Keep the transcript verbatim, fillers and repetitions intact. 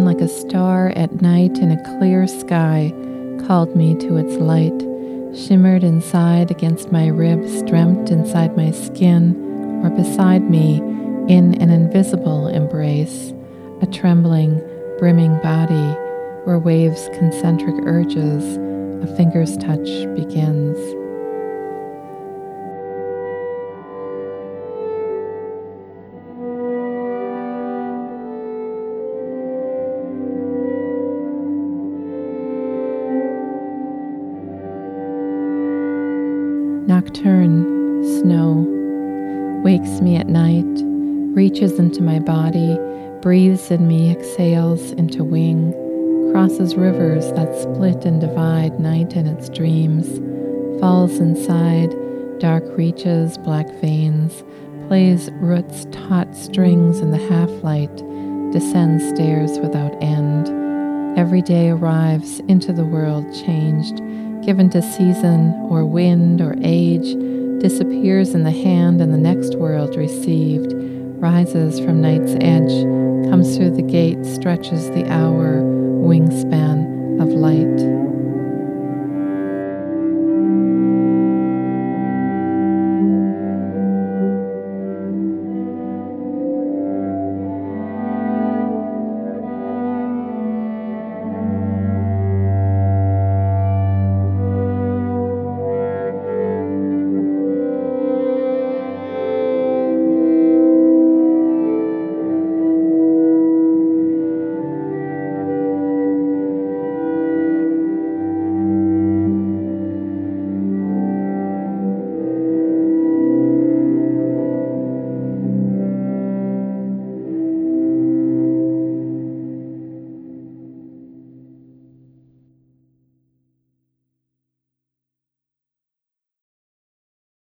like a star at night in a clear sky, called me to its light, shimmered inside against my ribs, dreamt inside my skin, or beside me in an invisible embrace, a trembling, brimming body where waves' concentric urges, a finger's touch begins. Nocturne snow wakes me at night, reaches into my body, breathes in me, exhales into wing, crosses rivers that split and divide night and its dreams, falls inside dark reaches, black veins, plays roots, taut strings in the half-light, descends stairs without end. Every day arrives into the world changed, given to season or wind or age, disappears in the hand and the next world received, rises from night's edge, comes through the gate, stretches the hour wingspan of light.